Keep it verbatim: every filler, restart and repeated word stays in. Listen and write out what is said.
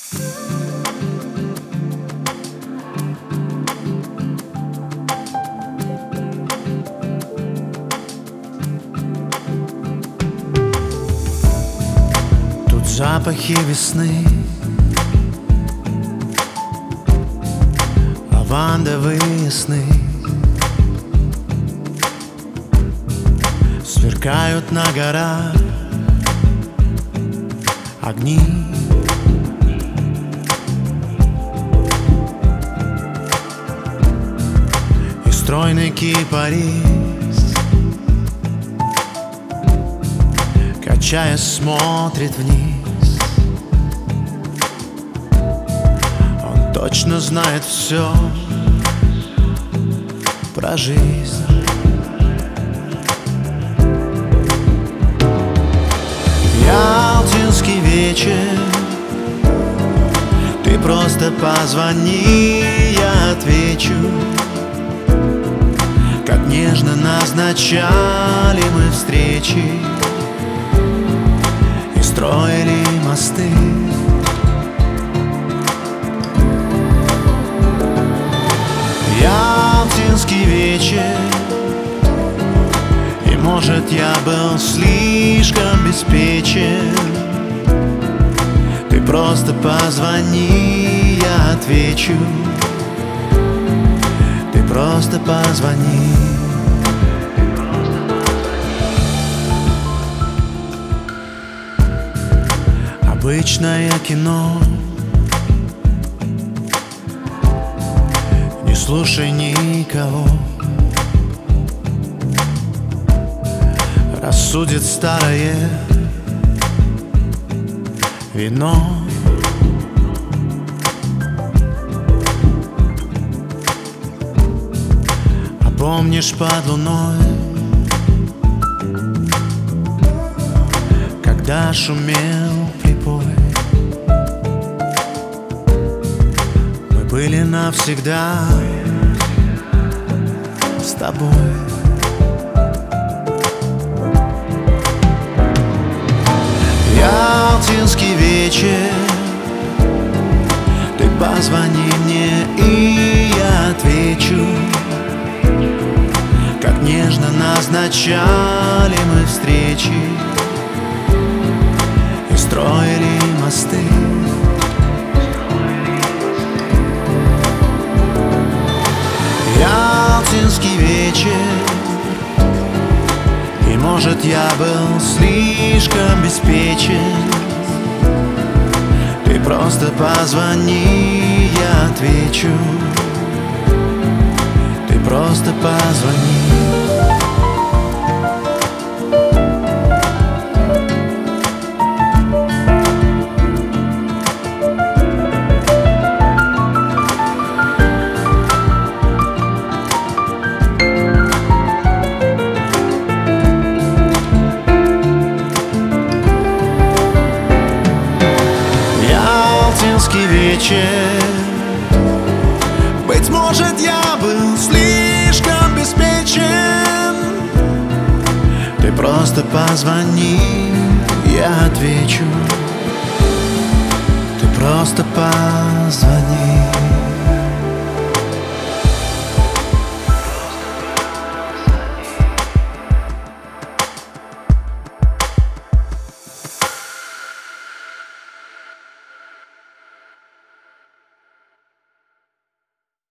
Тут запахи весны, лавандовые сны сверкают на горах огни. И стройный кипарис, качаясь, смотрит вниз. Он точно знает все про жизнь. Ялтинский вечер, ты просто позвони, я отвечу. Как нежно назначали мы встречи и строили мосты. Ялтинский вечер, и может я был слишком беспечен. Ты просто позвони, я отвечу. Ты просто позвони. Обычное кино, не слушай никого. Рассудит старое вино. А помнишь под луной, когда шумел прибой, мы были навсегда с тобой. Ялтинский вечер, ты позвони мне, и я отвечу. Как нежно назначали мы встречи и строили мосты. Ялтинский вечер, и может я был слишком беспечен. Ты просто позвони, я отвечу. Ты просто позвони. Ялтинский вечер, быть может, я был слишком беспечен. Ты просто позвони, я отвечу. Ты просто позвони.